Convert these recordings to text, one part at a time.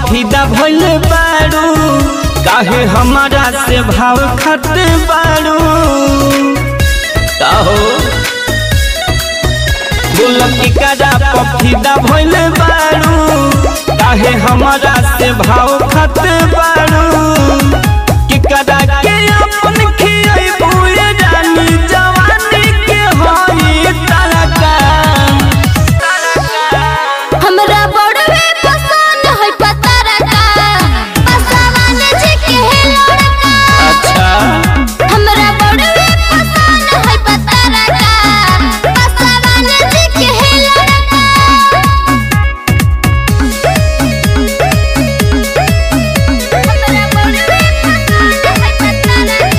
पफीदा भइल बारू, काहे हमारा से भाव खाते बारू। काहो बोल की करा पफीदा भइल बारू, काहे हमारा से भाव खाते बारू। कि करा के अपन खियाई बुए जानी जवानी के होई तरका। हमरा बड़वे पसंद है पतरका, पसवान जी के लड़का। अच्छा हमरा बड़वे पसंद है पतरका, पसवान जी के लड़का। हमरा बड़वे पसंद है पतरका,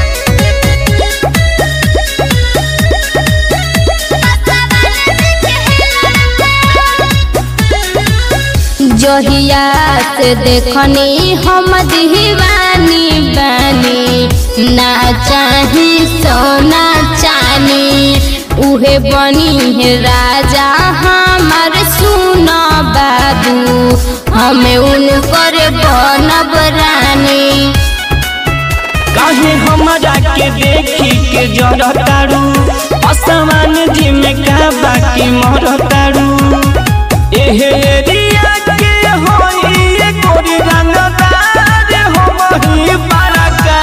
जहिया से देखनी हम दीवानी बानी, ना चाही सोना चानी, उहे बनी है राजा हमार सुना बाबू, हमें उनकर बनब रानी। काहे हमारा के देखी के जरतारू, असमान जी में का बाकी मरतारू। एहे एरिया के होई ये गोरी रंगदार होई बड़का।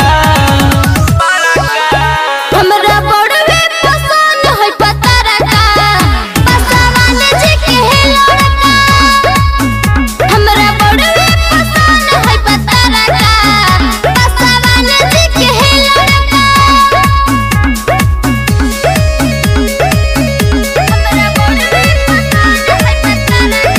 हमरा बड़वे पसंद है पतरका, पसवान जी के लड़का। हमरा बड़वे पसंद है पतरका, पसवान जी के लड़का। हमरा बड़वे पसंद है पतरका,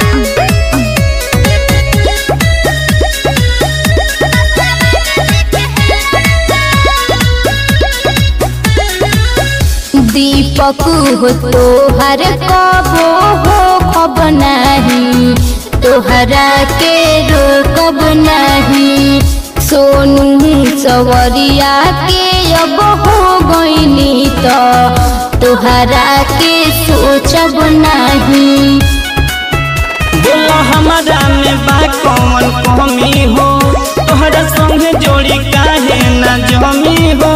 दीपक हो तोहर कबो हो खब नहीं, तोहरा के रोकब नहीं। सोनू सवरिया के अब हो गईनी तो तोहरा के सोचब नहीं। बोला हमारा में बा कौन कमी हो, तोहरा संगे जोड़ी काहे ना जमी हो।